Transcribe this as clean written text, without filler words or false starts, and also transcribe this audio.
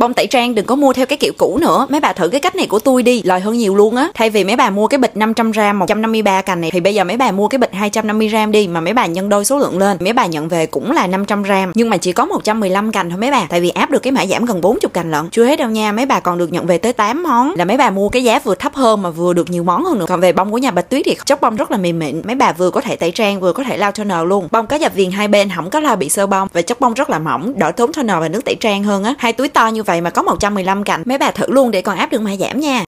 Bông tẩy trang đừng có mua theo cái kiểu cũ nữa, mấy bà thử cái cách này của tôi đi, lời hơn nhiều luôn á. Thay vì mấy bà mua cái bịch 500g 153 cành này thì bây giờ mấy bà mua cái bịch 250g đi, mà mấy bà nhân đôi số lượng lên, mấy bà nhận về cũng là 500g nhưng mà chỉ có 115 cành thôi mấy bà, tại vì áp được cái mã giảm gần 40 cành lận. Chưa hết đâu nha, mấy bà còn được nhận về tới 8 món, là mấy bà mua cái giá vừa thấp hơn mà vừa được nhiều món hơn nữa. Còn về bông của nhà Bạch Tuyết thì chốc bông rất là mềm mịn, mấy bà vừa có thể tẩy trang vừa có thể lau toner luôn. Bông có dập viền hai bên không có lo bị xơ bông, và chốc bông rất là mỏng, đỡ tốn toner và nước tẩy trang hơn á. Hai túi to như vậy mà có 115 cành, mấy bà thử luôn để còn áp được mã giảm nha.